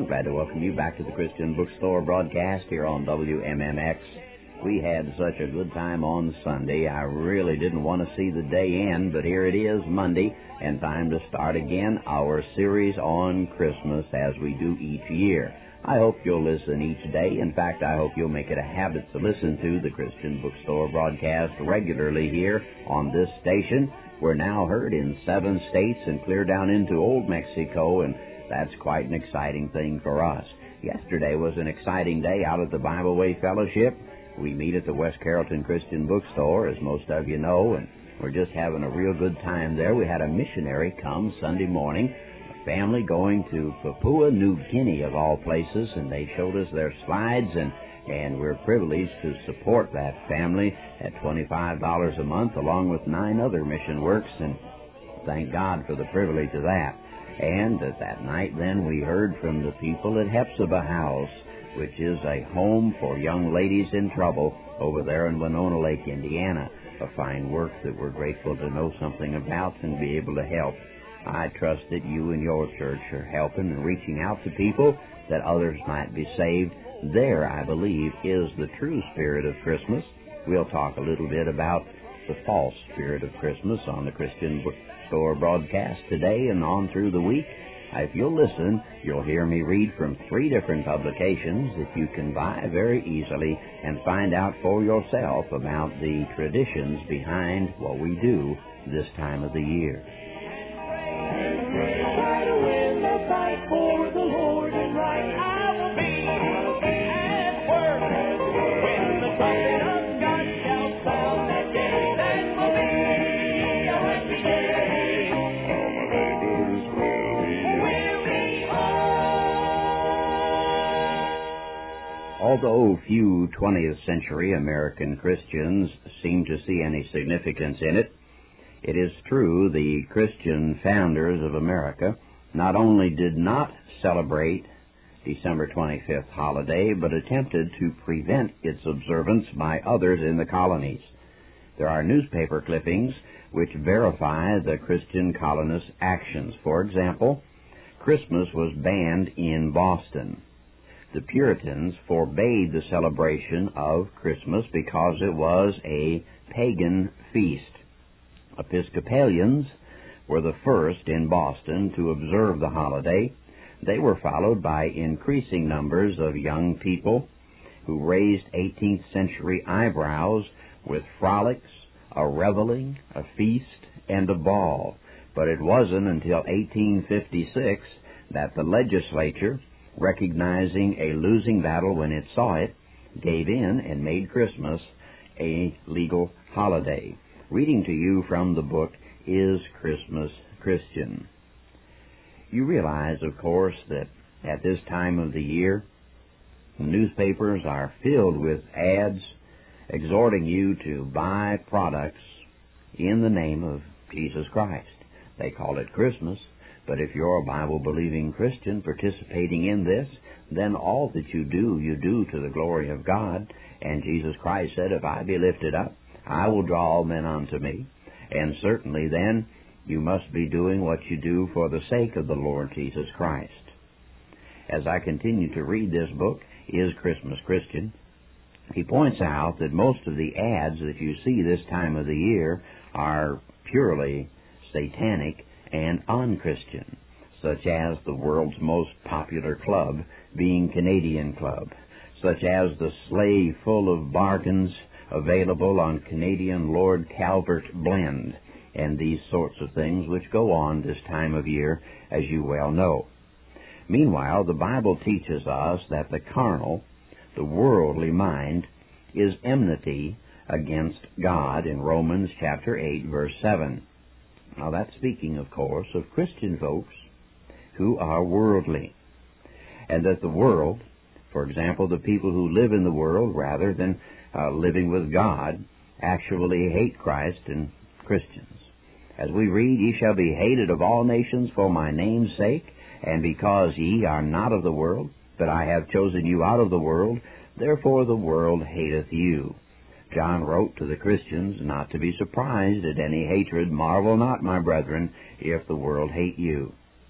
Glad to welcome you back to the Christian Bookstore broadcast here on WMMX. We had such a good time on Sunday. I really didn't want to see the day end, but here it is, Monday, and time to start again our series on Christmas as we do each year. I hope you'll listen each day. In fact, I hope you'll make it a habit to listen to the Christian Bookstore broadcast regularly here on this station. We're now heard in 7 states and clear down into Old Mexico, and that's quite an exciting thing for us. Yesterday was an exciting day out at the Bible Way Fellowship. We meet at the West Carrollton Christian Bookstore, as most of you know, and we're just having a real good time there. We had a missionary come Sunday morning, a family going to Papua New Guinea, of all places, and they showed us their slides, and we're privileged to support that family at $25 a month, along with 9 other mission works, and thank God for the privilege of that. And that night then we heard from the people at Hephzibah House, which is a home for young ladies in trouble over there in Winona Lake, Indiana. A fine work that we're grateful to know something about and be able to help. I trust that you and your church are helping and reaching out to people that others might be saved. There, I believe, is the true spirit of Christmas. We'll talk a little bit about the false spirit of Christmas on the Christian Bookstore broadcast today and on through the week. If you'll listen, you'll hear me read from 3 different publications that you can buy very easily and find out for yourself about the traditions behind what we do this time of the year. Although few 20th century American Christians seem to see any significance in it, it is true the Christian founders of America not only did not celebrate December 25th holiday, but attempted to prevent its observance by others in the colonies. There are newspaper clippings which verify the Christian colonists' actions. For example, Christmas was banned in Boston. The Puritans forbade the celebration of Christmas because it was a pagan feast. Episcopalians were the first in Boston to observe the holiday. They were followed by increasing numbers of young people who raised 18th century eyebrows with frolics, a reveling, a feast, and a ball. But it wasn't until 1856 that the legislature, recognizing a losing battle when it saw it, gave in and made Christmas a legal holiday. Reading to you from the book, Is Christmas Christian? You realize, of course, that at this time of the year, newspapers are filled with ads exhorting you to buy products in the name of Jesus Christ. They call it Christmas. But if you're a Bible-believing Christian participating in this, then all that you do to the glory of God. And Jesus Christ said, if I be lifted up, I will draw all men unto me. And certainly then, you must be doing what you do for the sake of the Lord Jesus Christ. As I continue to read this book, Is Christmas Christian?, he points out that most of the ads that you see this time of the year are purely satanic and unchristian, such as the world's most popular club being Canadian Club, such as the sleigh full of bargains available on Canadian Lord Calvert Blend, and these sorts of things which go on this time of year, as you well know. Meanwhile, the Bible teaches us that the carnal, the worldly mind, is enmity against God in Romans chapter 8, verse 7. Now, that's speaking, of course, of Christian folks who are worldly, and that the world, for example, the people who live in the world rather than living with God, actually hate Christ and Christians. As we read, ye shall be hated of all nations for my name's sake, and because ye are not of the world, but I have chosen you out of the world, therefore the world hateth you. John wrote to the Christians not to be surprised at any hatred. Marvel not, my brethren, if the world hate you.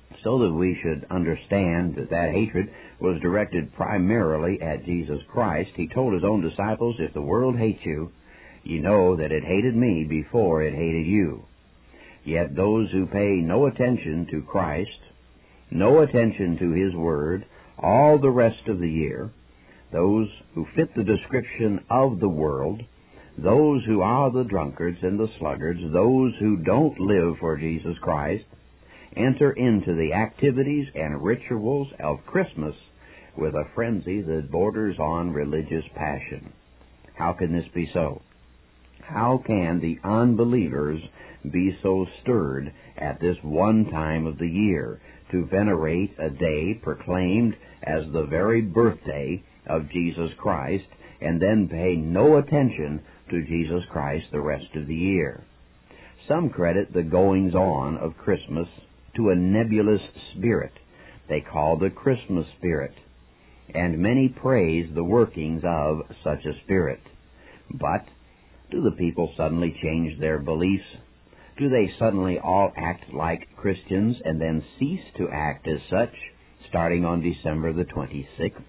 so that we should understand that hatred was directed primarily at Jesus Christ. He told his own disciples, if the world hates you, you know that it hated me before it hated you. Yet those who pay no attention to Christ, no attention to His Word, all the rest of the year, those who fit the description of the world, those who are the drunkards and the sluggards, those who don't live for Jesus Christ, enter into the activities and rituals of Christmas with a frenzy that borders on religious passion. How can this be so? How can the unbelievers be so stirred at this one time of the year to venerate a day proclaimed as the very birthday of Jesus Christ and then pay no attention to Jesus Christ the rest of the year? Some credit the goings-on of Christmas to a nebulous spirit they call the Christmas spirit, and many praise the workings of such a spirit. But do the people suddenly change their beliefs? Do they suddenly all act like Christians and then cease to act as such, starting on December the 26th?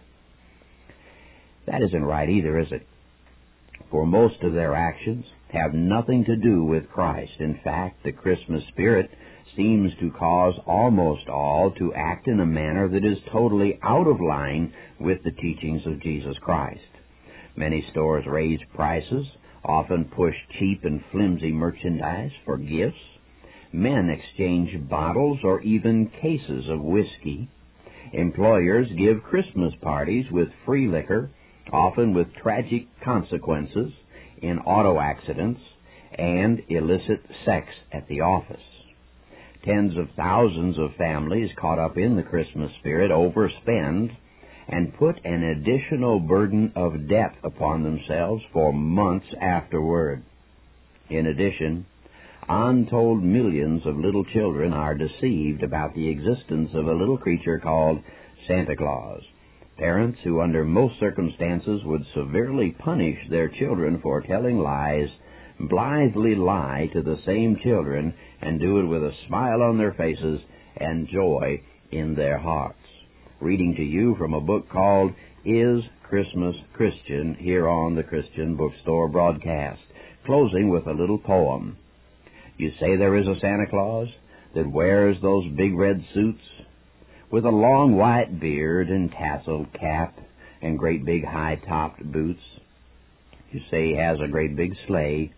That isn't right either, is it? For most of their actions have nothing to do with Christ. In fact, the Christmas spirit seems to cause almost all to act in a manner that is totally out of line with the teachings of Jesus Christ. Many stores raise prices, often push cheap and flimsy merchandise for gifts. Men exchange bottles or even cases of whiskey. Employers give Christmas parties with free liquor, often with tragic consequences in auto accidents and illicit sex at the office. Tens of thousands of families caught up in the Christmas spirit overspend and put an additional burden of debt upon themselves for months afterward. In addition, untold millions of little children are deceived about the existence of a little creature called Santa Claus. Parents who under most circumstances would severely punish their children for telling lies blithely lie to the same children and do it with a smile on their faces and joy in their hearts. Reading to you from a book called Is Christmas Christian here on the Christian Bookstore broadcast, closing with a little poem. You say there is a Santa Claus that wears those big red suits with a long white beard and tasseled cap and great big high-topped boots. You say he has a great big sleigh,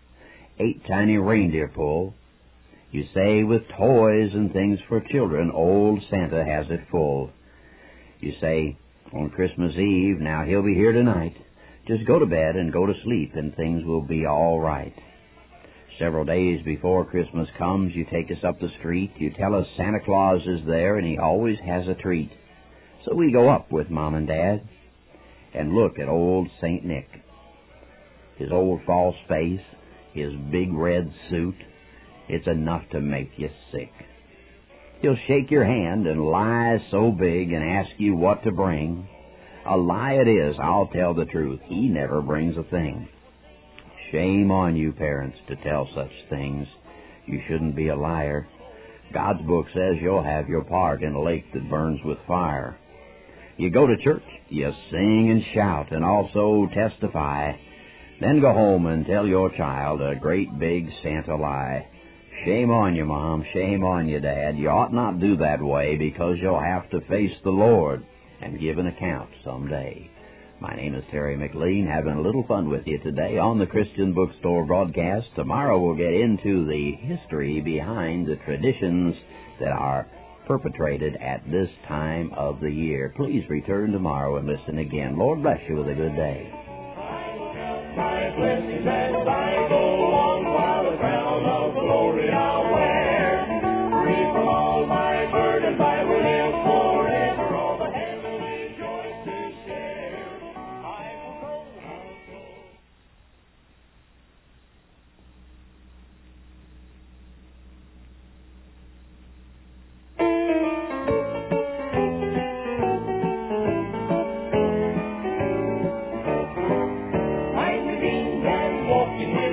8 tiny reindeer pull. You say with toys and things for children, old Santa has it full. You say, on Christmas Eve, now he'll be here tonight. Just go to bed and go to sleep and things will be all right. Several days before Christmas comes, you take us up the street. You tell us Santa Claus is there and he always has a treat. So we go up with Mom and Dad and look at old St. Nick. His old false face, his big red suit, it's enough to make you sick. He'll shake your hand and lie so big and ask you what to bring. A lie it is, I'll tell the truth. He never brings a thing. Shame on you, parents, to tell such things. You shouldn't be a liar. God's book says you'll have your part in a lake that burns with fire. You go to church, you sing and shout and also testify. Then go home and tell your child a great big Santa lie. Shame on you, Mom. Shame on you, Dad. You ought not do that way because you'll have to face the Lord and give an account someday. My name is Terry McLean, having a little fun with you today on the Christian Bookstore broadcast. Tomorrow we'll get into the history behind the traditions that are perpetrated at this time of the year. Please return tomorrow and listen again. Lord bless you with a good day. My blessings as I go along, while the crown of glory I'll wear. Free from all my burdens, I will live forever, all the heavenly joys to share. I will go, I'll go. I'm redeemed and walking in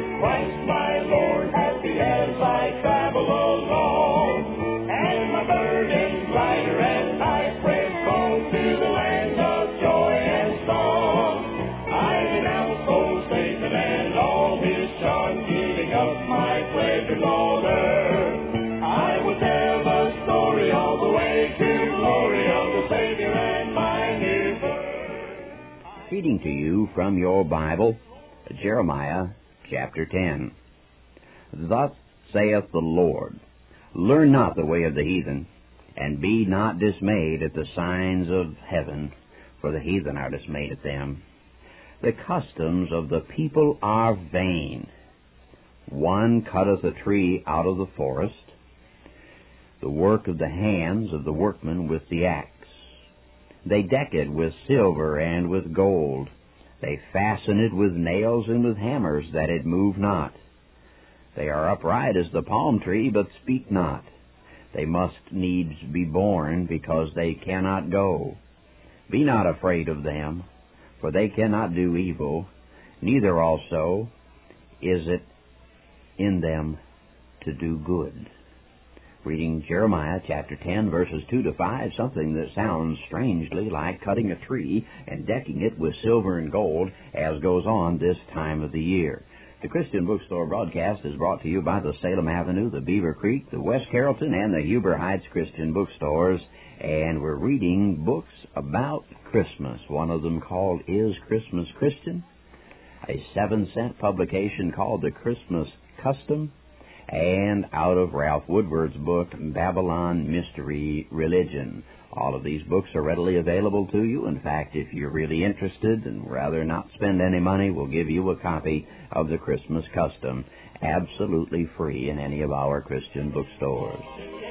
reading to you from your Bible, Jeremiah chapter 10. Thus saith the Lord, learn not the way of the heathen, and be not dismayed at the signs of heaven, for the heathen are dismayed at them. The customs of the people are vain. One cutteth a tree out of the forest, the work of the hands of the workman with the axe. They deck it with silver and with gold. They fasten it with nails and with hammers, that it move not. They are upright as the palm tree, but speak not. They must needs be born, because they cannot go. Be not afraid of them, for they cannot do evil, neither also is it in them to do good. Reading Jeremiah chapter 10, verses 2 to 5, something that sounds strangely like cutting a tree and decking it with silver and gold, as goes on this time of the year. The Christian Bookstore broadcast is brought to you by the Salem Avenue, the Beaver Creek, the West Carrollton, and the Huber Heights Christian Bookstores, and we're reading books about Christmas. One of them called Is Christmas Christian? A 7-cent publication called The Christmas Custom, and out of Ralph Woodward's book, Babylon Mystery Religion. All of these books are readily available to you. In fact, if you're really interested and rather not spend any money, we'll give you a copy of the Christmas Custom, absolutely free in any of our Christian bookstores.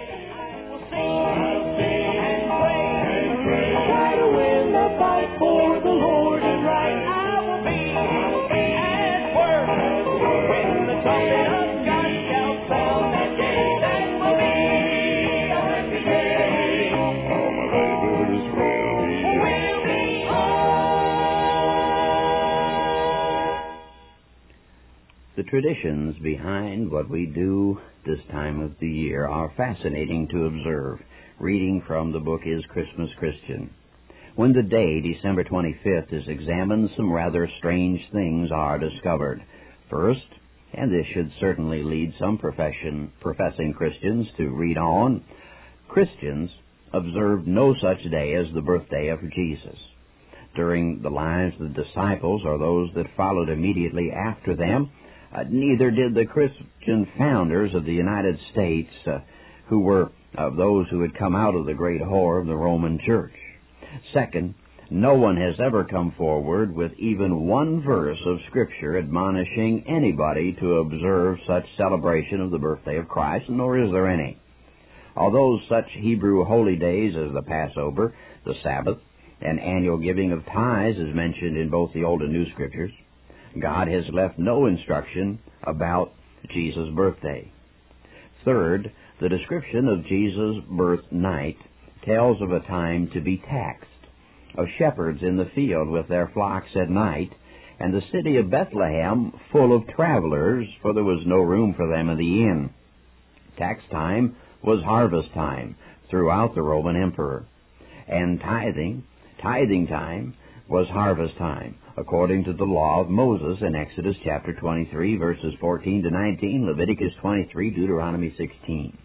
The traditions behind what we do this time of the year are fascinating to observe, reading from the book Is Christmas Christian. When the day, December 25th, is examined, some rather strange things are discovered. First, and this should certainly lead some professing Christians to read on, Christians observed no such day as the birthday of Jesus. During the lives of the disciples or those that followed immediately after them, neither did the Christian founders of the United States, who were those who had come out of the great whore of the Roman Church. Second, no one has ever come forward with even one verse of Scripture admonishing anybody to observe such celebration of the birthday of Christ, nor is there any. Although such Hebrew holy days as the Passover, the Sabbath, and annual giving of tithes is mentioned in both the Old and New Scriptures, God has left no instruction about Jesus' birthday. Third, the description of Jesus' birth night tells of a time to be taxed, of shepherds in the field with their flocks at night, and the city of Bethlehem full of travelers, for there was no room for them in the inn. Tax time was harvest time throughout the Roman emperor, and tithing time was harvest time, according to the law of Moses in Exodus chapter 23, verses 14 to 19, Leviticus 23, Deuteronomy 16.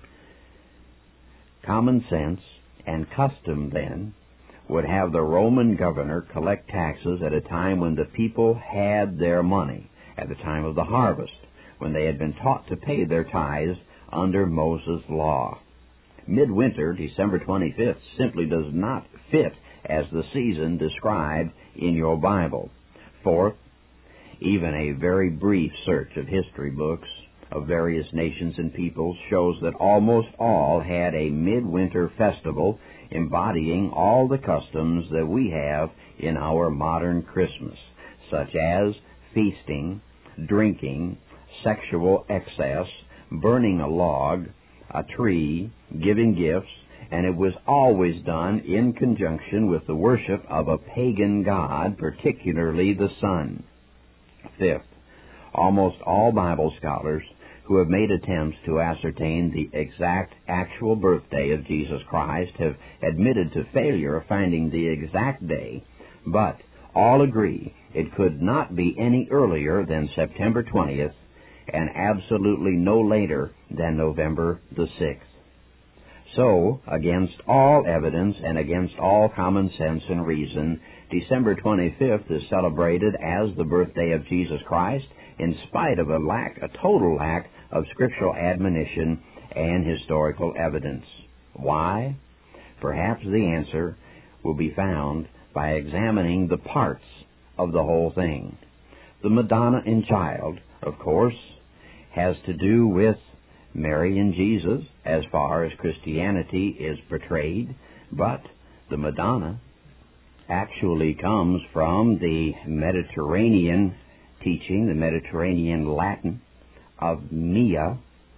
Common sense and custom, then, would have the Roman governor collect taxes at a time when the people had their money, at the time of the harvest, when they had been taught to pay their tithes under Moses' law. Midwinter, December 25th, simply does not fit as the season described in your Bible. Fourth, even a very brief search of history books of various nations and peoples shows that almost all had a midwinter festival embodying all the customs that we have in our modern Christmas, such as feasting, drinking, sexual excess, burning a log, a tree, giving gifts, and it was always done in conjunction with the worship of a pagan god, particularly the sun. Fifth, almost all Bible scholars who have made attempts to ascertain the exact actual birthday of Jesus Christ have admitted to failure of finding the exact day, but all agree it could not be any earlier than September 20th and absolutely no later than November the 6th. So, against all evidence and against all common sense and reason, December 25th is celebrated as the birthday of Jesus Christ, in spite of a total lack of scriptural admonition and historical evidence. Why? Perhaps the answer will be found by examining the parts of the whole thing. The Madonna and Child, of course, has to do with Mary and Jesus as far as Christianity is portrayed, but the Madonna actually comes from the Mediterranean teaching, the Mediterranean Latin of Mia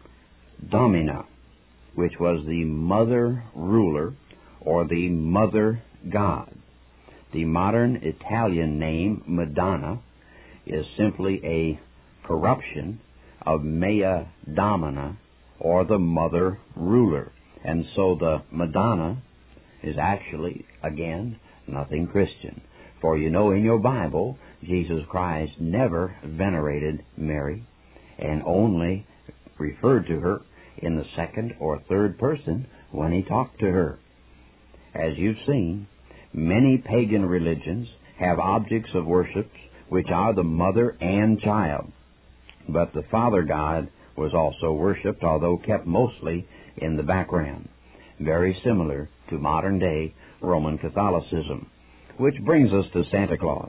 Domina, which was the mother ruler or the mother god. The modern Italian name Madonna is simply a corruption of Mea Domina, or the mother ruler. And so the Madonna is actually, again, nothing Christian. For you know in your Bible, Jesus Christ never venerated Mary and only referred to her in the second or third person when he talked to her. As you've seen, many pagan religions have objects of worship which are the mother and child. But the Father God was also worshipped, although kept mostly in the background, very similar to modern-day Roman Catholicism. Which brings us to Santa Claus.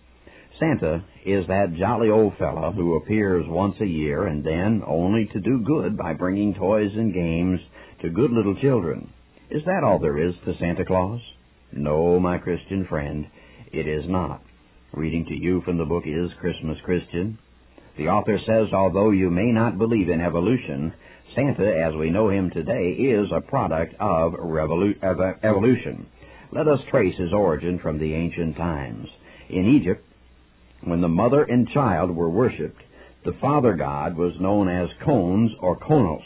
Santa is that jolly old fellow who appears once a year and then only to do good by bringing toys and games to good little children. Is that all there is to Santa Claus? No, my Christian friend, it is not. Reading to you from the book Is Christmas Christian? The author says, although you may not believe in evolution, Santa, as we know him today, is a product of evolution. Let us trace his origin from the ancient times. In Egypt, when the mother and child were worshipped, the Father God was known as Khons or Khonos,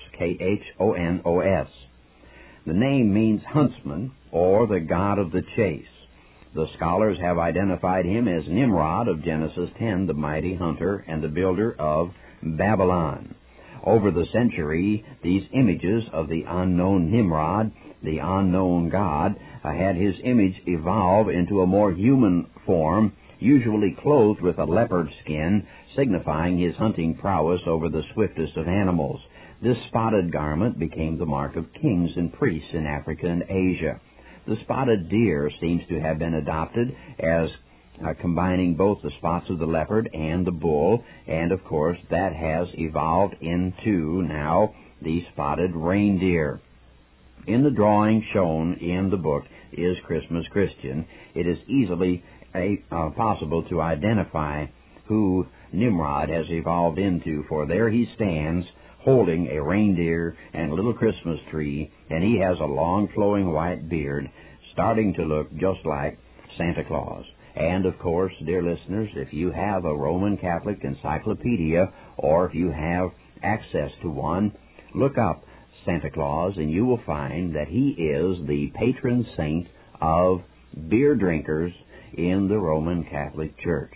Khonos. The name means huntsman or the god of the chase. The scholars have identified him as Nimrod of Genesis 10, the mighty hunter and the builder of Babylon. Over the century, these images of the unknown Nimrod, the unknown God, had his image evolve into a more human form, usually clothed with a leopard skin, signifying his hunting prowess over the swiftest of animals. This spotted garment became the mark of kings and priests in Africa and Asia. The spotted deer seems to have been adopted as combining both the spots of the leopard and the bull, and of course that has evolved into now the spotted reindeer. In the drawing shown in the book Is Christmas Christian, it is easily possible to identify who Nimrod has evolved into, for there he stands holding a reindeer and a little Christmas tree, and he has a long flowing white beard, starting to look just like Santa Claus. And, of course, dear listeners, if you have a Roman Catholic encyclopedia, or if you have access to one, look up Santa Claus, and you will find that he is the patron saint of beer drinkers in the Roman Catholic Church.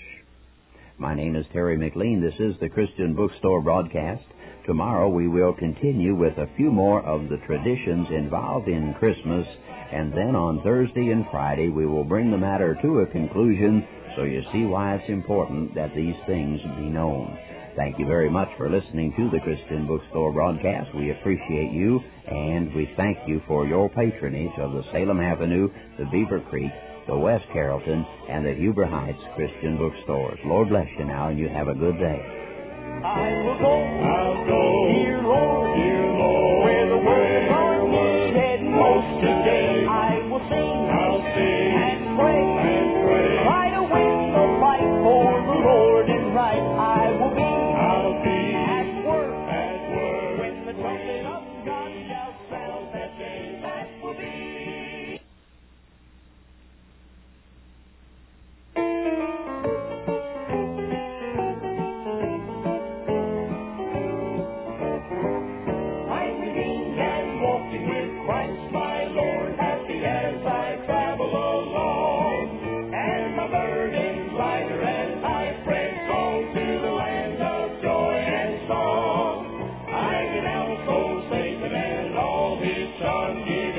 My name is Terry McLean. This is the Christian Bookstore broadcast. Tomorrow we will continue with a few more of the traditions involved in Christmas, and then on Thursday and Friday we will bring the matter to a conclusion, so you see why it's important that these things be known. Thank you very much for listening to the Christian Bookstore broadcast. We appreciate you, and we thank you for your patronage of the Salem Avenue, the Beaver Creek, the West Carrollton, and the Huber Heights Christian Bookstores. Lord bless you now, and you have a good day. I will go, I'll go, dear Lord, where the world is heading most today. I will sing, I'll sing, and pray, try to win the fight for the Lord is right. I'll be at work, when the trumpet of God shall sound that day, that will be.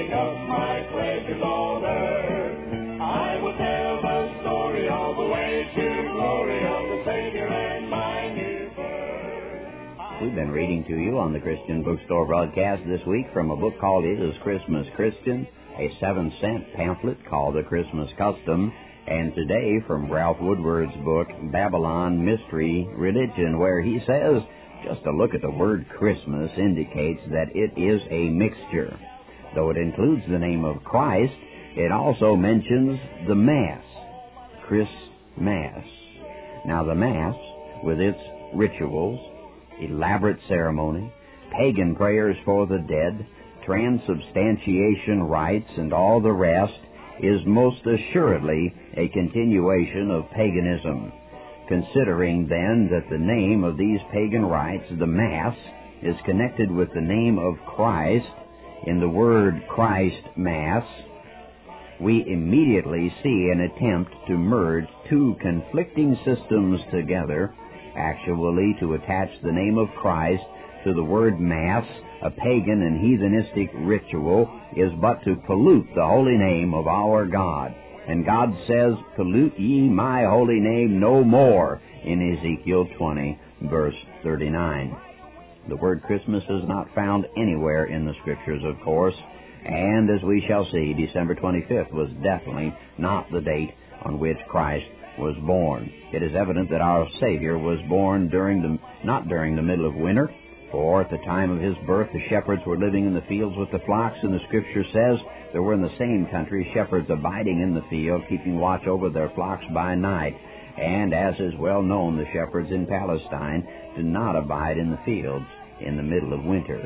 take up my pleasures on earth. I will tell the story all the way to glory of the Savior and my new birth. We've been reading to you on the Christian Bookstore broadcast this week from a book called Is Christmas Christian?, a 7-cent pamphlet called The Christmas Custom, and today from Ralph Woodward's book, Babylon Mystery Religion, where he says, just a look at the word Christmas indicates that it is a mixture. Though it includes the name of Christ, it also mentions the Mass, Christmas. Now the Mass, with its rituals, elaborate ceremony, pagan prayers for the dead, transubstantiation rites, and all the rest, is most assuredly a continuation of paganism. Considering, then, that the name of these pagan rites, the Mass, is connected with the name of Christ in the word Christ Mass, we immediately see an attempt to merge two conflicting systems together, actually to attach the name of Christ to the word Mass, a pagan and heathenistic ritual, is but to pollute the holy name of our God. And God says, pollute ye my holy name no more, in Ezekiel 20, verse 39. The word Christmas is not found anywhere in the Scriptures, of course, and as we shall see, December 25th was definitely not the date on which Christ was born. It is evident that our Savior was born not during the middle of winter, for at the time of his birth the shepherds were living in the fields with the flocks, and the Scripture says there were in the same country shepherds abiding in the field, keeping watch over their flocks by night. And as is well known, the shepherds in Palestine do not abide in the fields in the middle of winter.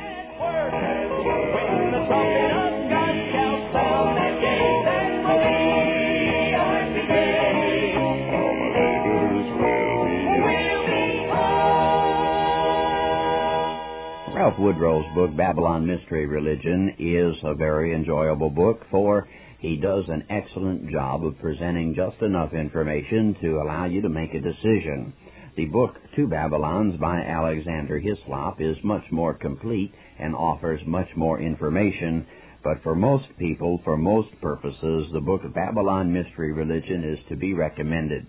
Ralph Woodrow's book, Babylon Mystery Religion, is a very enjoyable book, for he does an excellent job of presenting just enough information to allow you to make a decision. The book, Two Babylons by Alexander Hislop, is much more complete and offers much more information, but for most people, for most purposes, the book Babylon Mystery Religion is to be recommended.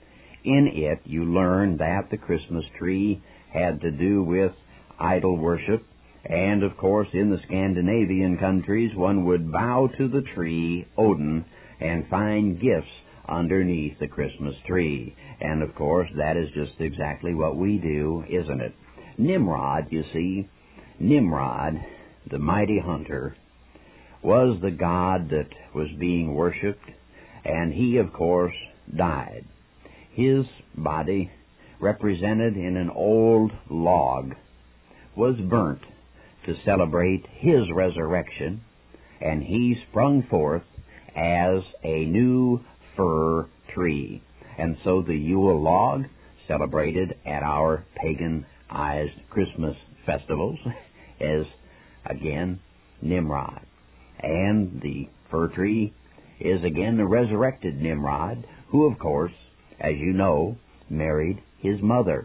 In it, you learn that the Christmas tree had to do with idol worship, and of course in the Scandinavian countries one would bow to the tree Odin and find gifts underneath the Christmas tree. And of course that is just exactly what we do, isn't it? Nimrod, you see, Nimrod, the mighty hunter, was the god that was being worshipped, and he of course died. His body, represented in an old log, was burnt to celebrate his resurrection, and he sprung forth as a new fir tree. And so the Yule log, celebrated at our paganized Christmas festivals, is again Nimrod. And the fir tree is again the resurrected Nimrod, who of course, as you know, married his mother.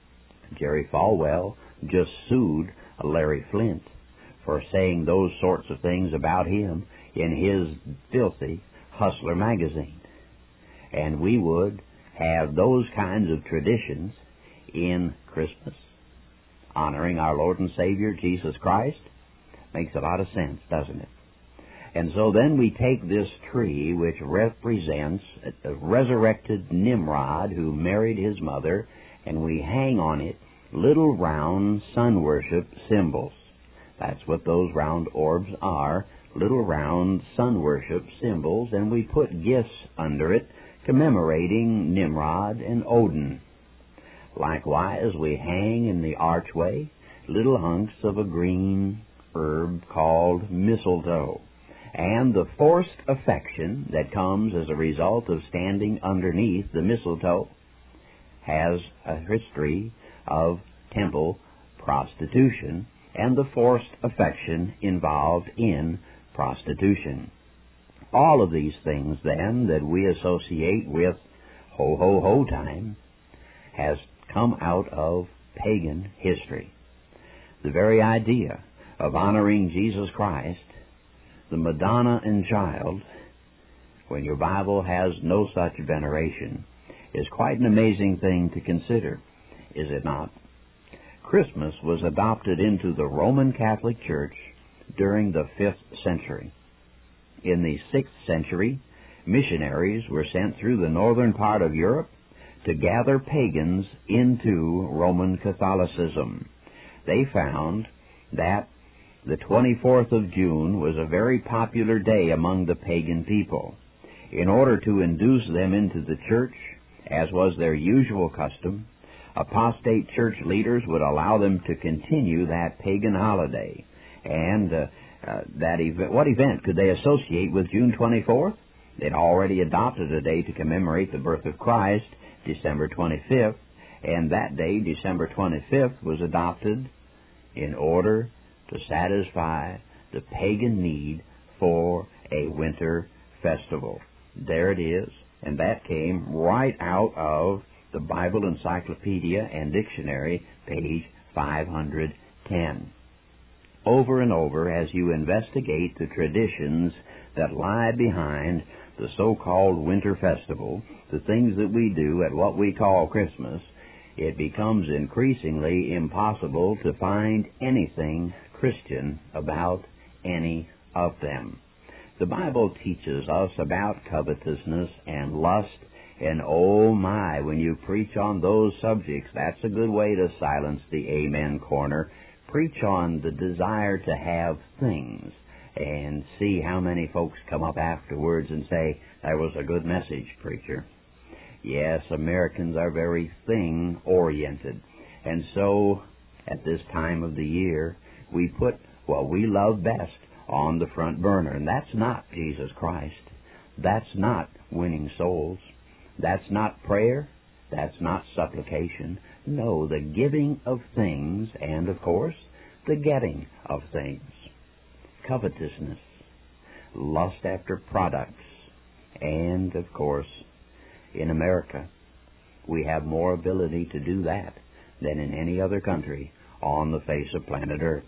Jerry Falwell just sued Larry Flint for saying those sorts of things about him in his filthy Hustler magazine. And we would have those kinds of traditions in Christmas, honoring our Lord and Savior Jesus Christ. Makes a lot of sense, doesn't it? And so then we take this tree, which represents a resurrected Nimrod who married his mother, and we hang on it little round sun worship symbols. That's what those round orbs are, little round sun worship symbols, and we put gifts under it commemorating Nimrod and Odin. Likewise, we hang in the archway little hunks of a green herb called mistletoe, and the forced affection that comes as a result of standing underneath the mistletoe has a history of temple prostitution and the forced affection involved in prostitution. All of these things, then, that we associate with ho-ho-ho time has come out of pagan history. The very idea of honoring Jesus Christ the Madonna and Child, when your Bible has no such veneration, is quite an amazing thing to consider, is it not? Christmas was adopted into the Roman Catholic Church during the 5th century. In the 6th century, missionaries were sent through the northern part of Europe to gather pagans into Roman Catholicism. They found that the 24th of June was a very popular day among the pagan people. In order to induce them into the church, as was their usual custom, apostate church leaders would allow them to continue that pagan holiday. And what event could they associate with June 24th? They'd already adopted a day to commemorate the birth of Christ, December 25th, and that day, December 25th, was adopted in order to satisfy the pagan need for a winter festival. There it is, and that came right out of the Bible Encyclopedia and Dictionary, page 510. Over and over, as you investigate the traditions that lie behind the so-called winter festival, the things that we do at what we call Christmas, it becomes increasingly impossible to find anything Christian about any of them. The Bible teaches us about covetousness and lust, and oh my, when you preach on those subjects, that's a good way to silence the amen corner. Preach on the desire to have things, and see how many folks come up afterwards and say, "That was a good message, preacher." Yes, Americans are very thing-oriented, and so at this time of the year, we put what we love best on the front burner, and that's not Jesus Christ. That's not winning souls. That's not prayer. That's not supplication. No, the giving of things, and of course, the getting of things. Covetousness, lust after products, and of course, in America, we have more ability to do that than in any other country on the face of planet Earth.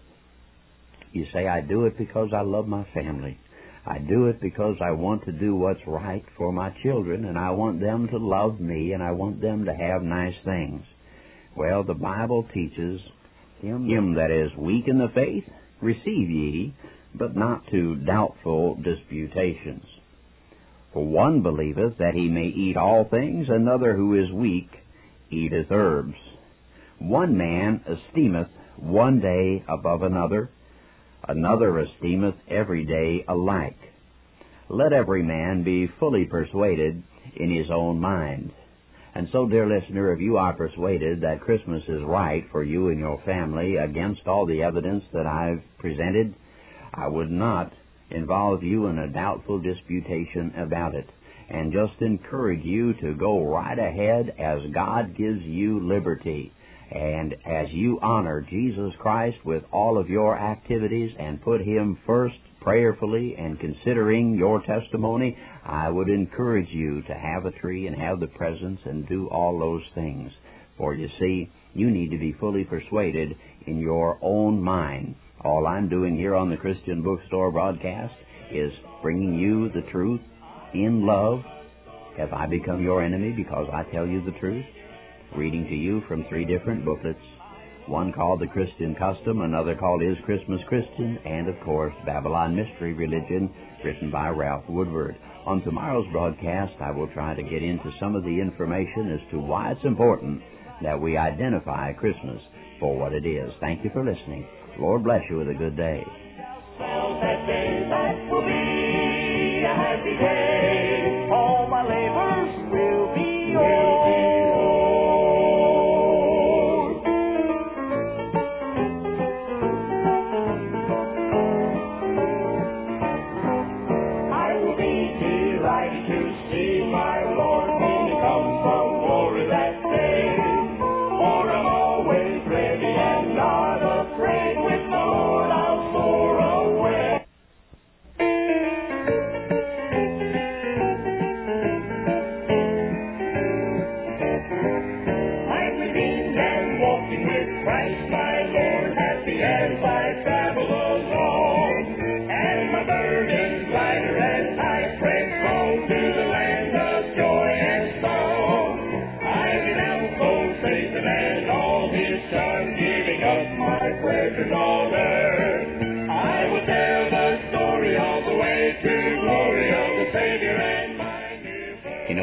You say, "I do it because I love my family. I do it because I want to do what's right for my children, and I want them to love me, and I want them to have nice things." Well, the Bible teaches, "Him that is weak in the faith, receive ye, but not to doubtful disputations. For one believeth that he may eat all things, another who is weak eateth herbs. One man esteemeth one day above another, another esteemeth every day alike. Let every man be fully persuaded in his own mind." And so, dear listener, if you are persuaded that Christmas is right for you and your family against all the evidence that I've presented, I would not involve you in a doubtful disputation about it, and just encourage you to go right ahead as God gives you liberty. And as you honor Jesus Christ with all of your activities and put Him first prayerfully and considering your testimony, I would encourage you to have a tree and have the presents and do all those things. For you see, you need to be fully persuaded in your own mind. All I'm doing here on the Christian Bookstore broadcast is bringing you the truth in love. Have I become your enemy because I tell you the truth? Reading to you from 3 different booklets, one called The Christian Custom, another called Is Christmas Christian, and of course Babylon Mystery Religion, written by Ralph Woodward. On tomorrow's broadcast, I will try to get into some of the information as to why it's important that we identify Christmas for what it is. Thank you for listening. Lord bless you with a good day. Well, that day that will be a happy day. All my labors will be yours. I will be delighted to see my Lord when He comes from glory that day. For I'm always ready and not afraid. With the Lord I'll soar away.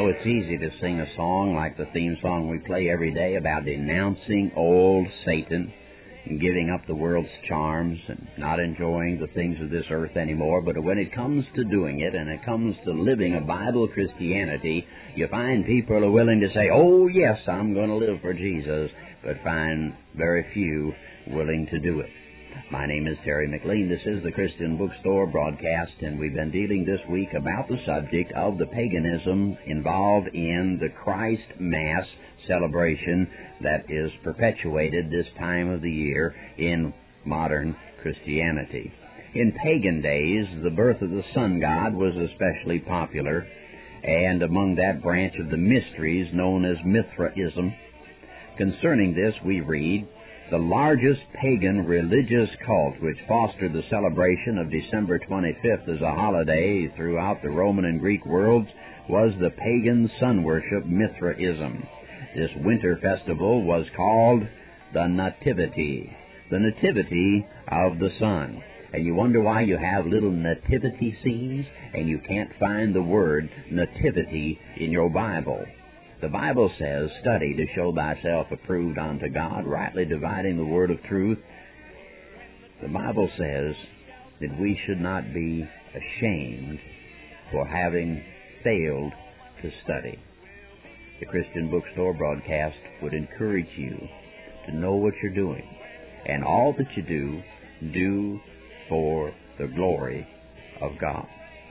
know, it's easy to sing a song like the theme song we play every day about denouncing old Satan and giving up the world's charms and not enjoying the things of this earth anymore. But when it comes to doing it and it comes to living a Bible Christianity, you find people are willing to say, oh, yes, I'm going to live for Jesus, but find very few willing to do it. My name is Terry McLean. This is the Christian Bookstore broadcast, and we've been dealing this week about the subject of the paganism involved in the Christ Mass celebration that is perpetuated this time of the year in modern Christianity. In pagan days, the birth of the sun god was especially popular, and among that branch of the mysteries known as Mithraism. Concerning this, we read, the largest pagan religious cult which fostered the celebration of December 25th as a holiday throughout the Roman and Greek worlds was the pagan sun worship Mithraism. This winter festival was called the Nativity of the sun. And you wonder why you have little nativity scenes and you can't find the word nativity in your Bible. The Bible says, study to show thyself approved unto God, rightly dividing the word of truth. The Bible says that we should not be ashamed for having failed to study. The Christian Bookstore broadcast would encourage you to know what you're doing. And all that you do for the glory of God.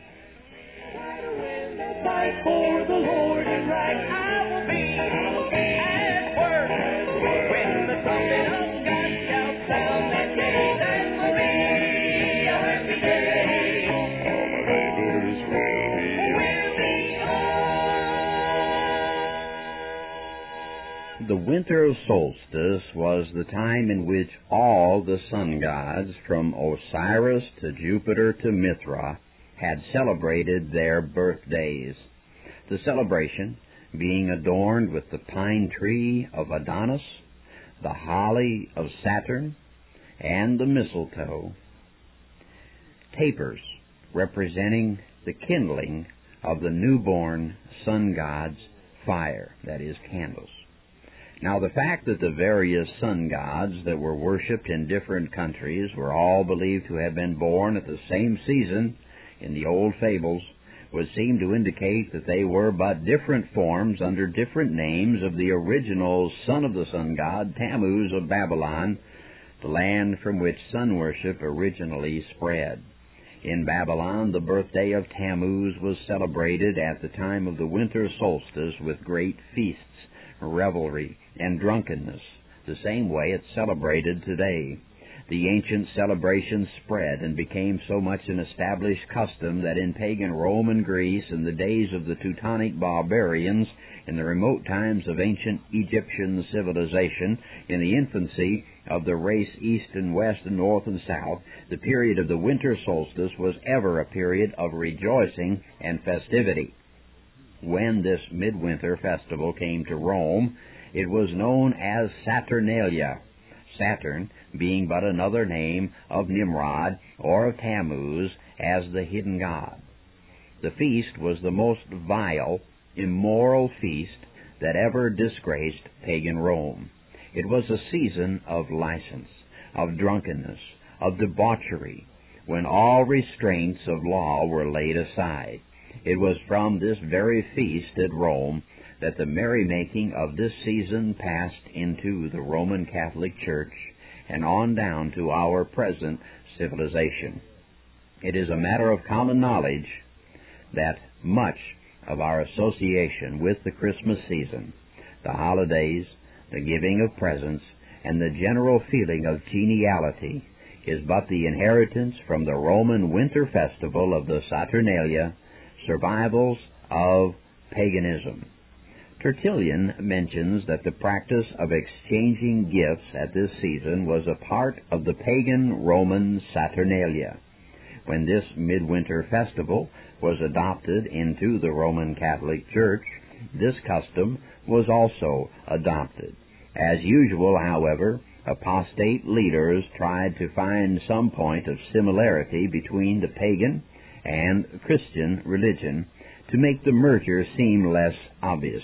Fight for the Lord and right, I will be at work. When the trumpet of God shall sound that day, that will be a happy day. All my labors will be The winter solstice was the time in which all the sun gods, from Osiris to Jupiter to Mithra, had celebrated their birthdays. The celebration being adorned with the pine tree of Adonis, the holly of Saturn, and the mistletoe. Tapers representing the kindling of the newborn sun god's fire, that is, candles. Now, the fact that the various sun gods that were worshipped in different countries were all believed to have been born at the same season in the old fables would seem to indicate that they were but different forms under different names of the original son of the sun god, Tammuz of Babylon, the land from which sun worship originally spread. In Babylon, the birthday of Tammuz was celebrated at the time of the winter solstice with great feasts, revelry, and drunkenness, the same way it's celebrated today. The ancient celebration spread and became so much an established custom that in pagan Rome and Greece, in the days of the Teutonic barbarians, in the remote times of ancient Egyptian civilization, in the infancy of the race east and west and north and south, the period of the winter solstice was ever a period of rejoicing and festivity. When this midwinter festival came to Rome, it was known as Saturnalia, Saturn being but another name of Nimrod or of Tammuz as the hidden god. The feast was the most vile, immoral feast that ever disgraced pagan Rome. It was a season of license, of drunkenness, of debauchery, when all restraints of law were laid aside. It was from this very feast at Rome that the merrymaking of this season passed into the Roman Catholic Church and on down to our present civilization. It is a matter of common knowledge that much of our association with the Christmas season, the holidays, the giving of presents, and the general feeling of geniality is but the inheritance from the Roman winter festival of the Saturnalia, survivals of paganism. Tertullian mentions that the practice of exchanging gifts at this season was a part of the pagan Roman Saturnalia. When this midwinter festival was adopted into the Roman Catholic Church, this custom was also adopted. As usual, however, apostate leaders tried to find some point of similarity between the pagan and Christian religion, to make the merger seem less obvious.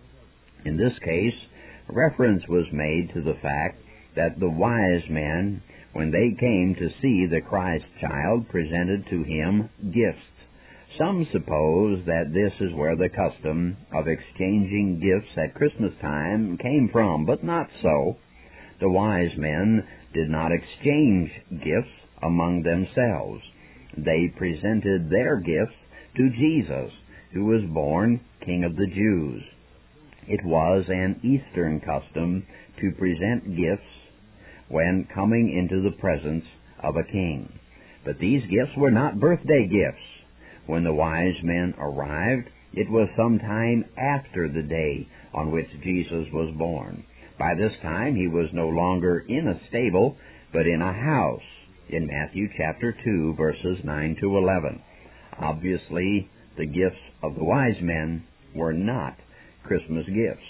In this case, reference was made to the fact that the wise men, when they came to see the Christ child, presented to him gifts. Some suppose that this is where the custom of exchanging gifts at Christmas time came from, but not so. The wise men did not exchange gifts among themselves. They presented their gifts to Jesus, who was born King of the Jews. It was an Eastern custom to present gifts when coming into the presence of a king. But these gifts were not birthday gifts. When the wise men arrived, it was some time after the day on which Jesus was born. By this time, he was no longer in a stable, but in a house, in Matthew chapter 2, verses 9 to 11. Obviously, the gifts of the wise men were not Christmas gifts.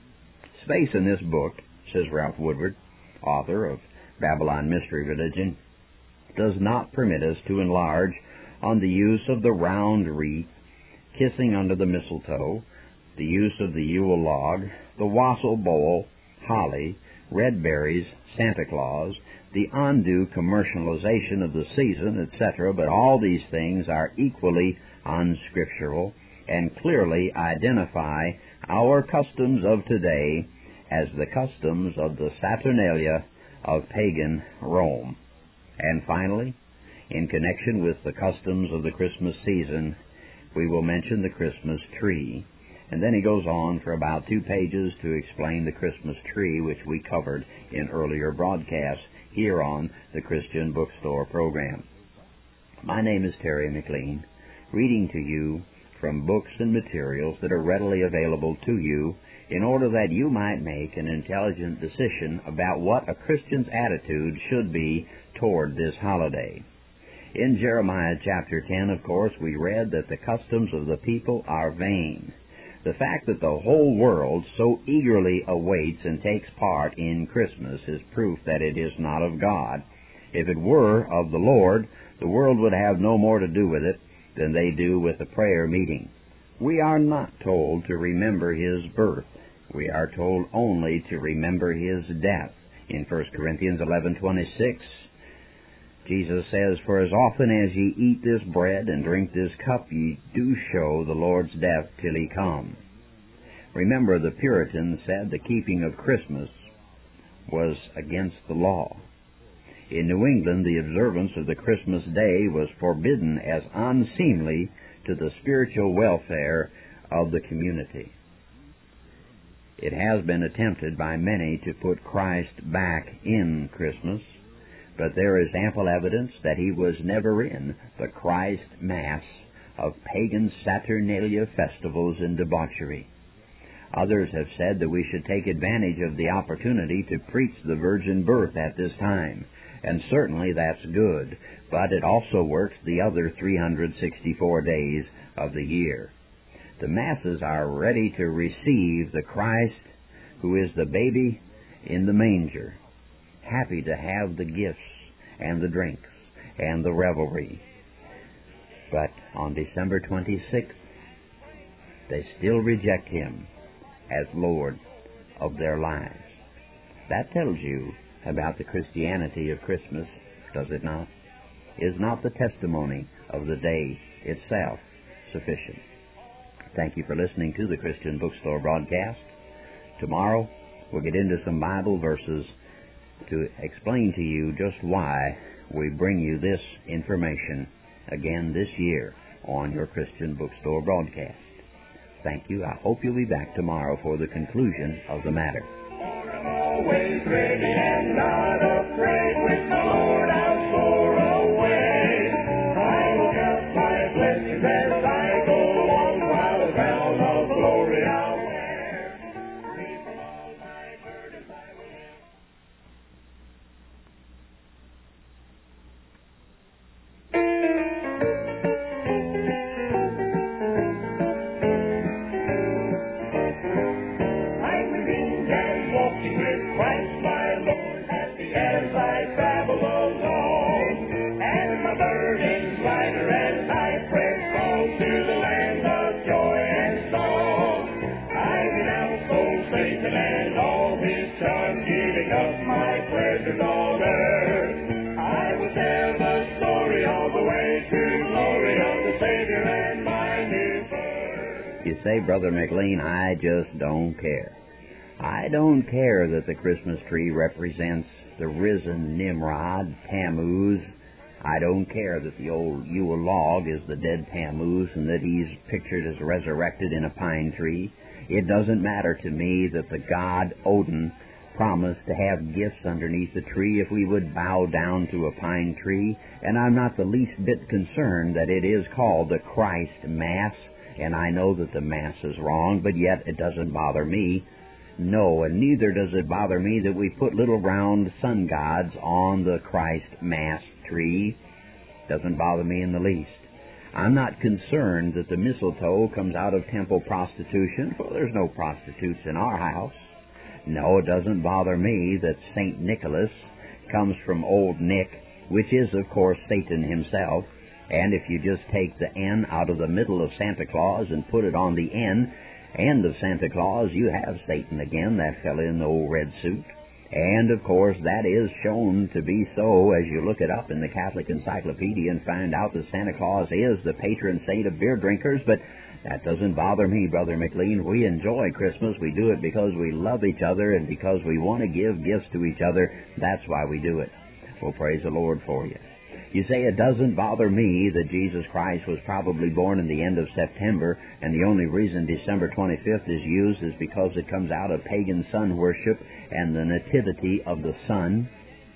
Space in this book, says Ralph Woodward, author of Babylon Mystery Religion, does not permit us to enlarge on the use of the round wreath, kissing under the mistletoe, the use of the Yule log, the wassail bowl, holly, red berries, Santa Claus, the undue commercialization of the season, etc., but all these things are equally unscriptural and clearly identify our customs of today as the customs of the Saturnalia of pagan Rome. And finally, in connection with the customs of the Christmas season, we will mention the Christmas tree. And then he goes on for about 2 pages to explain the Christmas tree, which we covered in earlier broadcasts here on the Christian Bookstore program. My name is Terry McLean, reading to you from books and materials that are readily available to you in order that you might make an intelligent decision about what a Christian's attitude should be toward this holiday. In Jeremiah chapter 10, of course, we read that the customs of the people are vain. The fact that the whole world so eagerly awaits and takes part in Christmas is proof that it is not of God. If it were of the Lord, the world would have no more to do with it than they do with a prayer meeting. We are not told to remember his birth. We are told only to remember his death. In 1 Corinthians 11:26, Jesus says, "For as often as ye eat this bread and drink this cup, ye do show the Lord's death till he come." Remember, the Puritans said the keeping of Christmas was against the law. In New England, the observance of the Christmas day was forbidden as unseemly to the spiritual welfare of the community. It has been attempted by many to put Christ back in Christmas, but there is ample evidence that he was never in the Christ Mass of pagan Saturnalia festivals and debauchery. Others have said that we should take advantage of the opportunity to preach the virgin birth at this time, and certainly that's good, but it also works the other 364 days of the year. The masses are ready to receive the Christ who is the baby in the manger, happy to have the gifts and the drinks and the revelry. But on December 26th, they still reject him as Lord of their lives. That tells you about the Christianity of Christmas, does it not? Is not the testimony of the day itself sufficient? Thank you for listening to the Christian Bookstore broadcast. Tomorrow, we'll get into some Bible verses to explain to you just why we bring you this information again this year on your Christian Bookstore broadcast. Thank you. I hope you'll be back tomorrow for the conclusion of the matter. Always ready and not afraid, with the Lord I'll soar away. I will count my blessings as I go along, while the crown of glory I'll wear. Free from all my burdens I will live. I'm living and walking with Christ my Lord, happy as I travel along. say, Brother McLean, I just don't care. I don't care that the Christmas tree represents the risen Nimrod, Tammuz. I don't care that the old Yule log is the dead Tammuz and that he's pictured as resurrected in a pine tree. It doesn't matter to me that the god Odin promised to have gifts underneath the tree if we would bow down to a pine tree, and I'm not the least bit concerned that it is called the Christ Mass, and I know that the Mass is wrong, but yet it doesn't bother me. No, and neither does it bother me that we put little round sun gods on the Christ Mass tree. Doesn't bother me in the least. I'm not concerned that the mistletoe comes out of temple prostitution, for there's no prostitutes in our house. No, it doesn't bother me that St. Nicholas comes from Old Nick, which is, of course, Satan himself. And if you just take the N out of the middle of Santa Claus and put it on the end of Santa Claus, you have Satan again, that fella in the old red suit. And, of course, that is shown to be so as you look it up in the Catholic Encyclopedia and find out that Santa Claus is the patron saint of beer drinkers, but that doesn't bother me, Brother McLean. We enjoy Christmas. We do it because we love each other and because we want to give gifts to each other. That's why we do it. Well, praise the Lord for you. You say it doesn't bother me that Jesus Christ was probably born in the end of September, and the only reason December 25th is used is because it comes out of pagan sun worship and the nativity of the sun.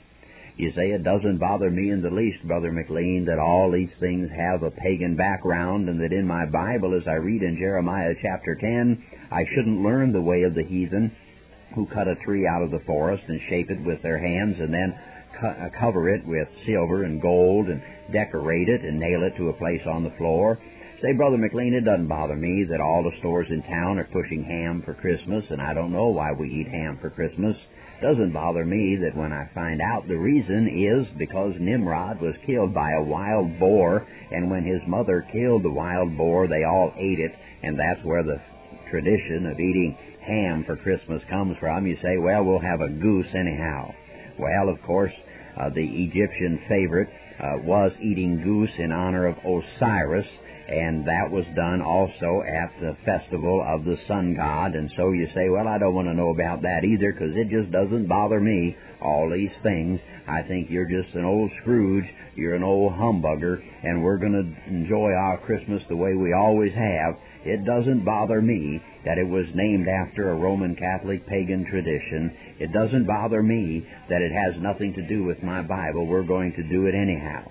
You say it doesn't bother me in the least, Brother McLean, that all these things have a pagan background, and that in my Bible, as I read in Jeremiah chapter 10, I shouldn't learn the way of the heathen who cut a tree out of the forest and shape it with their hands and then cover it with silver and gold and decorate it and nail it to a place on the floor. Say, Brother McLean, it doesn't bother me that all the stores in town are pushing ham for Christmas, and I don't know why we eat ham for Christmas. Doesn't bother me that when I find out the reason is because Nimrod was killed by a wild boar, and when his mother killed the wild boar, they all ate it, and that's where the tradition of eating ham for Christmas comes from. You say, well, we'll have a goose anyhow. Well, of course, the Egyptian favorite was eating goose in honor of Osiris, and that was done also at the festival of the sun god. And so you say, well, I don't want to know about that either, because it just doesn't bother me, all these things. I think you're just an old Scrooge, you're an old humbugger, and we're going to enjoy our Christmas the way we always have. It doesn't bother me that it was named after a Roman Catholic pagan tradition. It doesn't bother me that it has nothing to do with my Bible. We're going to do it anyhow.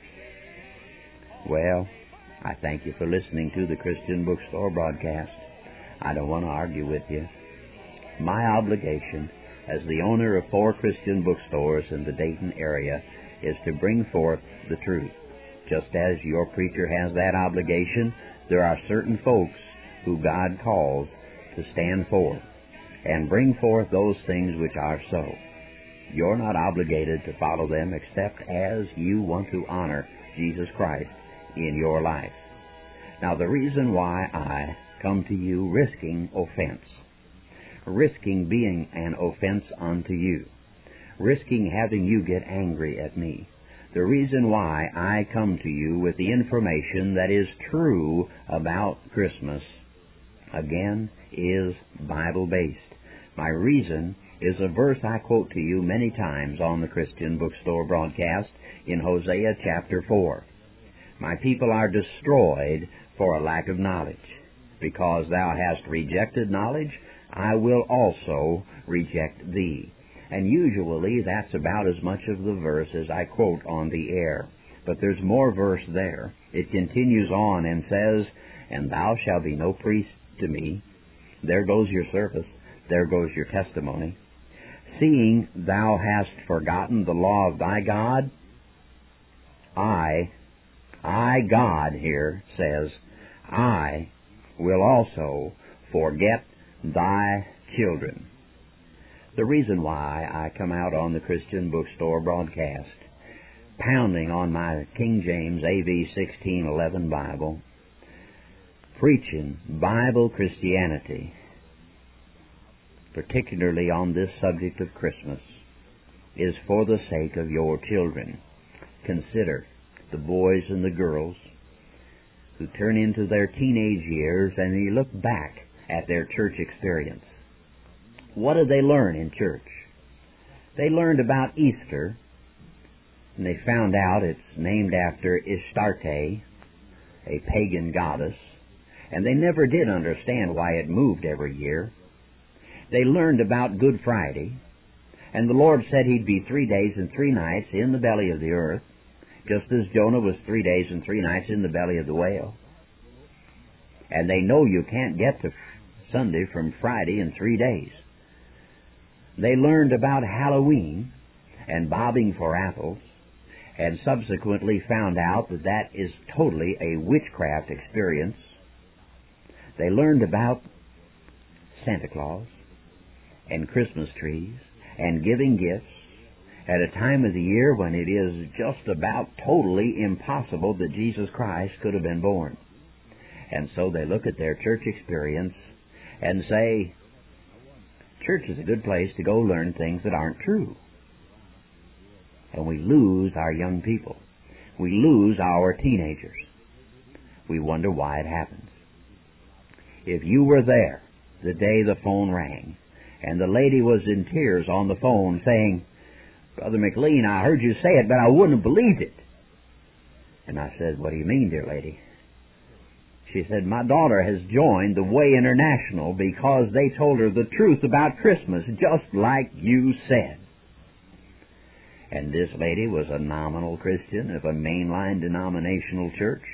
Well, I thank you for listening to the Christian Bookstore broadcast. I don't want to argue with you. My obligation as the owner of 4 Christian bookstores in the Dayton area is to bring forth the truth. Just as your preacher has that obligation, there are certain folks who God calls to stand forth and bring forth those things which are so. You're not obligated to follow them except as you want to honor Jesus Christ in your life. Now, the reason why I come to you risking offense, risking being an offense unto you, risking having you get angry at me, the reason why I come to you with the information that is true about Christmas, again, is Bible-based. My reason is a verse I quote to you many times on the Christian Bookstore broadcast in Hosea chapter 4. My people are destroyed for a lack of knowledge. Because thou hast rejected knowledge, I will also reject thee. And usually that's about as much of the verse as I quote on the air. But there's more verse there. It continues on and says, and thou shalt be no priest to me. There goes your service. There goes your testimony. Seeing thou hast forgotten the law of thy God, I, God, here says, I will also forget thy children. The reason why I come out on the Christian Bookstore broadcast, pounding on my King James AV 1611 Bible, preaching Bible Christianity, particularly on this subject of Christmas, is for the sake of your children. Consider the boys and the girls who turn into their teenage years, and you look back at their church experience. What did they learn in church? They learned about Easter, and they found out it's named after Astarte, a pagan goddess, and they never did understand why it moved every year. They learned about Good Friday, and the Lord said He'd be 3 days and 3 nights in the belly of the earth, just as Jonah was 3 days and 3 nights in the belly of the whale. And they know you can't get to Sunday from Friday in 3 days. They learned about Halloween and bobbing for apples, and subsequently found out that that is totally a witchcraft experience. They learned about Santa Claus and Christmas trees and giving gifts at a time of the year when it is just about totally impossible that Jesus Christ could have been born. And so they look at their church experience and say, church is a good place to go learn things that aren't true. And we lose our young people. We lose our teenagers. We wonder why it happens. If you were there the day the phone rang, and the lady was in tears on the phone saying, Brother McLean, I heard you say it, but I wouldn't have believed it. And I said, what do you mean, dear lady? She said, my daughter has joined the Way International because they told her the truth about Christmas, just like you said. And this lady was a nominal Christian of a mainline denominational church,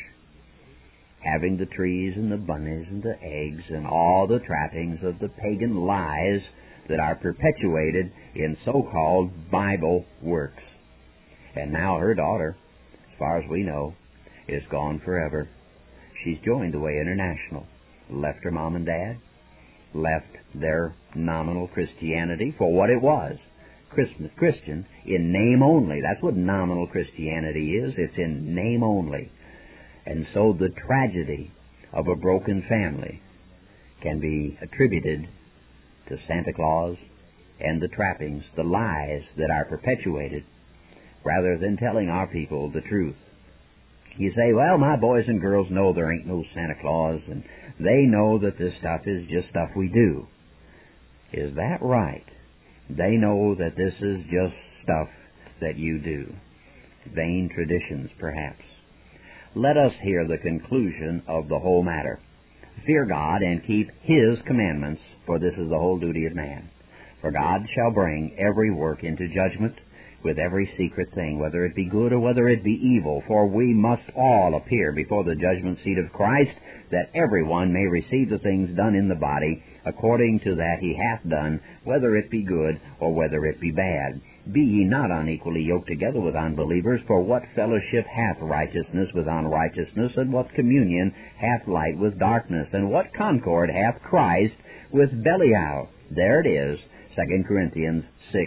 having the trees and the bunnies and the eggs and all the trappings of the pagan lies that are perpetuated in so-called Bible works. And now her daughter, as far as we know, is gone forever. She's joined the Way International, left her mom and dad, left their nominal Christianity for what it was, Christian in name only. That's what nominal Christianity is. It's in name only. And so the tragedy of a broken family can be attributed to Santa Claus and the trappings, the lies that are perpetuated, rather than telling our people the truth. You say, well, my boys and girls know there ain't no Santa Claus, and they know that this stuff is just stuff we do. Is that right? They know that this is just stuff that you do. Vain traditions, perhaps. Let us hear the conclusion of the whole matter. Fear God and keep His commandments, for this is the whole duty of man. For God shall bring every work into judgment, with every secret thing, whether it be good or whether it be evil. For we must all appear before the judgment seat of Christ, that everyone may receive the things done in the body, according to that he hath done, whether it be good or whether it be bad. Be ye not unequally yoked together with unbelievers, for what fellowship hath righteousness with unrighteousness, and what communion hath light with darkness, and what concord hath Christ with Belial? There it is, 2 Corinthians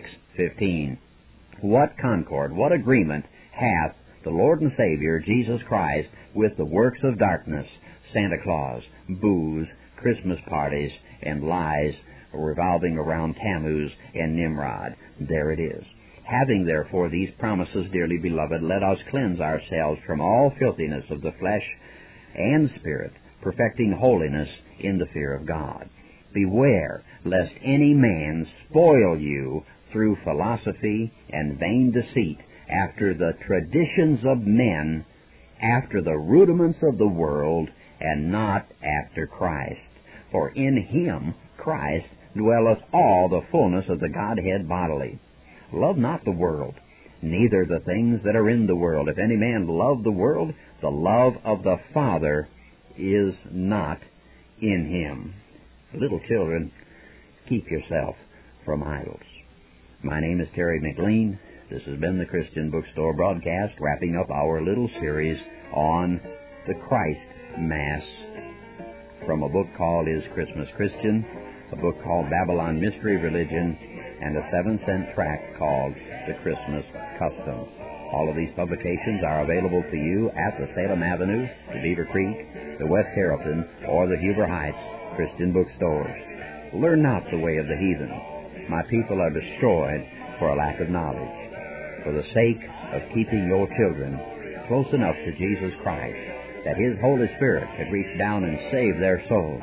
6:15. What concord, what agreement hath the Lord and Savior, Jesus Christ, with the works of darkness, Santa Claus, booze, Christmas parties, and lies revolving around Tammuz and Nimrod? There it is. Having therefore these promises, dearly beloved, let us cleanse ourselves from all filthiness of the flesh and spirit, perfecting holiness in the fear of God. Beware lest any man spoil you through philosophy and vain deceit, after the traditions of men, after the rudiments of the world, and not after Christ. For in Him, Christ, dwelleth all the fullness of the Godhead bodily. Love not the world, neither the things that are in the world. If any man love the world, the love of the Father is not in him. Little children, keep yourself from idols. My name is Terry McLean. This has been the Christian Bookstore broadcast, wrapping up our little series on the Christ Mass from a book called Is Christmas Christian, a book called Babylon Mystery Religion, and a 7-cent tract called The Christmas Custom. All of these publications are available to you at the Salem Avenue, the Beaver Creek, the West Carrollton, or the Huber Heights Christian bookstores. Learn not the way of the heathen. My people are destroyed for a lack of knowledge. For the sake of keeping your children close enough to Jesus Christ, that His Holy Spirit could reach down and save their souls,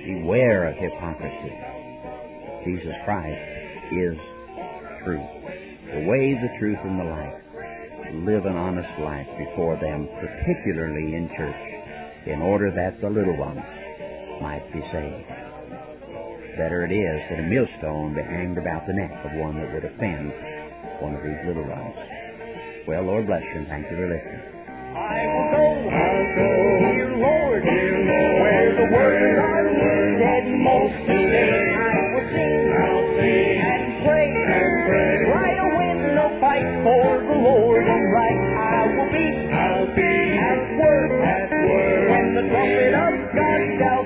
Beware of hypocrisy. Jesus Christ is truth. The way, the truth, and the life. Live an honest life before them, particularly in church, in order that the little ones might be saved. Better it is that a millstone be hanged about the neck of one that would offend one of these little ones. Well, Lord bless you, and thank you for listening. I'll go, dear Lord, where the words are needed most today. I will sing, and pray, right a window fight for the Lord and right. I'll be at work, when the trumpet of God shall